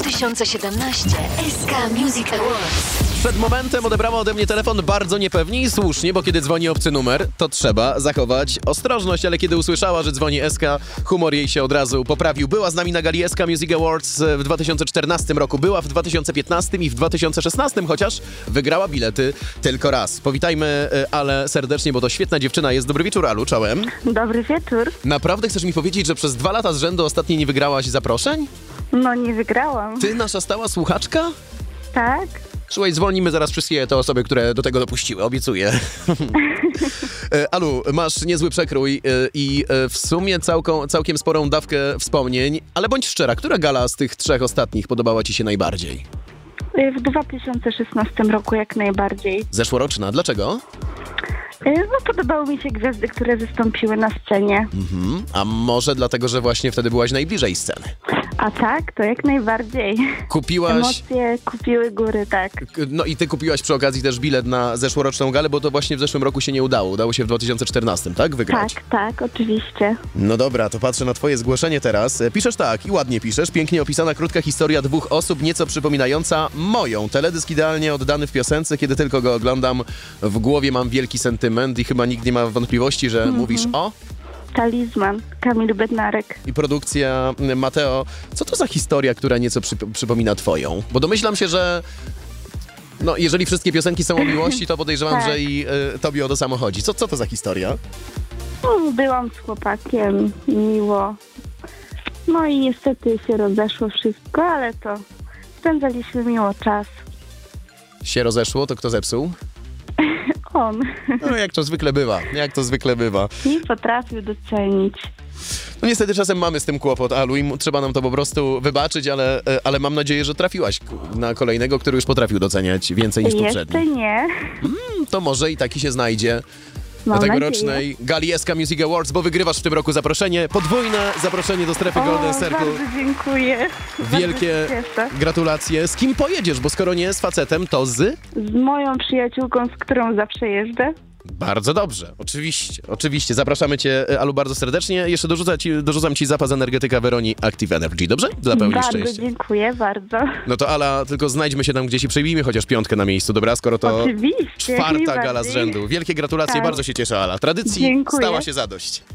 2017 SK Music Awards. Przed momentem odebrała ode mnie telefon bardzo niepewnie i słusznie, bo kiedy dzwoni obcy numer, to trzeba zachować ostrożność, ale kiedy usłyszała, że dzwoni SK, humor jej się od razu poprawił. Była z nami na gali SK Music Awards w 2014 roku, była w 2015 i w 2016, chociaż wygrała bilety tylko raz. Powitajmy Ale serdecznie, bo to świetna dziewczyna jest. Dobry wieczór, Alu, czołem. Dobry wieczór. Naprawdę chcesz mi powiedzieć, że przez 2 lata z rzędu ostatnio nie wygrałaś zaproszeń? No nie wygrałam. Ty, nasza stała słuchaczka? Tak? Słuchaj, dzwonimy zaraz wszystkie te osoby, które do tego dopuściły, obiecuję. Alu, masz niezły przekrój i w sumie całkiem sporą dawkę wspomnień, ale bądź szczera, która gala z tych 3 ostatnich podobała ci się najbardziej? W 2016 roku jak najbardziej. Zeszłoroczna, dlaczego? No podobały mi się gwiazdy, które wystąpiły na scenie. A może dlatego, że właśnie wtedy byłaś najbliżej sceny? A tak, to jak najbardziej. Kupiłaś... Emocje kupiły góry, tak. No i ty kupiłaś przy okazji też bilet na zeszłoroczną galę, bo to właśnie w zeszłym roku się nie udało. Udało się w 2014, tak? Wygrać. Tak, oczywiście. No dobra, to patrzę na twoje zgłoszenie teraz. Piszesz tak i ładnie piszesz. Pięknie opisana krótka historia 2 osób, nieco przypominająca moją. Teledysk idealnie oddany w piosence, kiedy tylko go oglądam. W głowie mam wielki sentyment i chyba nikt nie ma wątpliwości, że mówisz o... Talizman, Kamil Bednarek. I produkcja Mateo. Co to za historia, która nieco przypomina twoją? Bo domyślam się, że no, jeżeli wszystkie piosenki są o miłości, to podejrzewam, Tak. że i tobie o to samo chodzi. Co to za historia? Byłam z chłopakiem, miło. No i niestety się rozeszło wszystko, ale to spędzaliśmy miło czas. Się rozeszło, to kto zepsuł? On No jak to zwykle bywa, nie potrafił docenić. No niestety czasem mamy z tym kłopot, Alu, i trzeba nam to po prostu wybaczyć, ale mam nadzieję, że trafiłaś na kolejnego, który już potrafił doceniać więcej niż poprzedni. Jeszcze nie. To może i taki się znajdzie Mam do nadzieję. tegorocznej gali SK Music Awards, bo wygrywasz w tym roku zaproszenie, podwójne zaproszenie do strefy Golden Circle. Bardzo dziękuję. Wielkie Bardzo się cieszę. gratulacje. Z kim pojedziesz? Bo skoro nie z facetem, to z... Z moją przyjaciółką, z którą zawsze jeżdżę. Bardzo dobrze, oczywiście. Zapraszamy cię, Alu, bardzo serdecznie. Jeszcze dorzucam ci zapas energetyka Veroni Active Energy, dobrze? Dla pełni Bardzo szczęścia. dziękuję, bardzo. No to Ala, tylko znajdźmy się tam gdzieś i przejmijmy chociaż 5 na miejscu, dobra? Skoro to Oczywiście, jak 4. gala z najbardziej. rzędu. Wielkie gratulacje, Tak. bardzo się cieszę, Ala. Tradycji Dziękuję. stała się zadość.